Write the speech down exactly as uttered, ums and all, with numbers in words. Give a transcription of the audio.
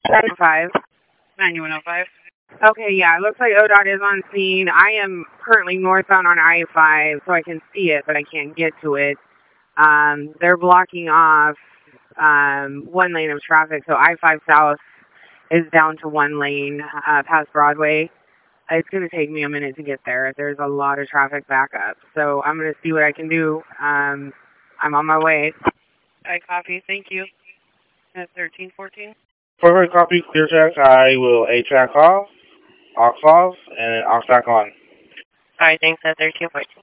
nine oh five. ninety-one oh five. Okay, yeah, it looks like O D O T is on scene. I am currently northbound on I five, so I can see it, but I can't get to it. Um, they're blocking off um, one lane of traffic, so I five South is down to one lane uh, past Broadway. It's going to take me a minute to get there. There's a lot of traffic backup, so I'm going to see what I can do. Um, I'm on my way. I copy. Thank you. At thirteen fourteen. Perfect copy, clear track. I will A track off, aux off, and aux back on. Alright, thanks at thirteen fourteen.